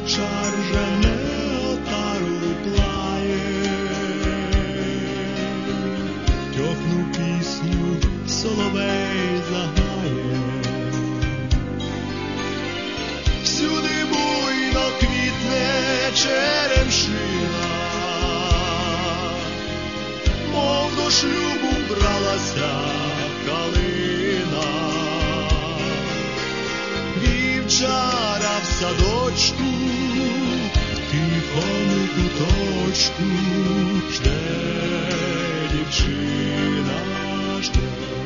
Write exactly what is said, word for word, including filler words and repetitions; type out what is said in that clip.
чар жене отару плає, тьохну пісню соловей заграє. Всюди буйно квітне черемшина, мов до шлюбу бралася калина. Вівчара в садочку, в тихому куточку жде дівчина, жде.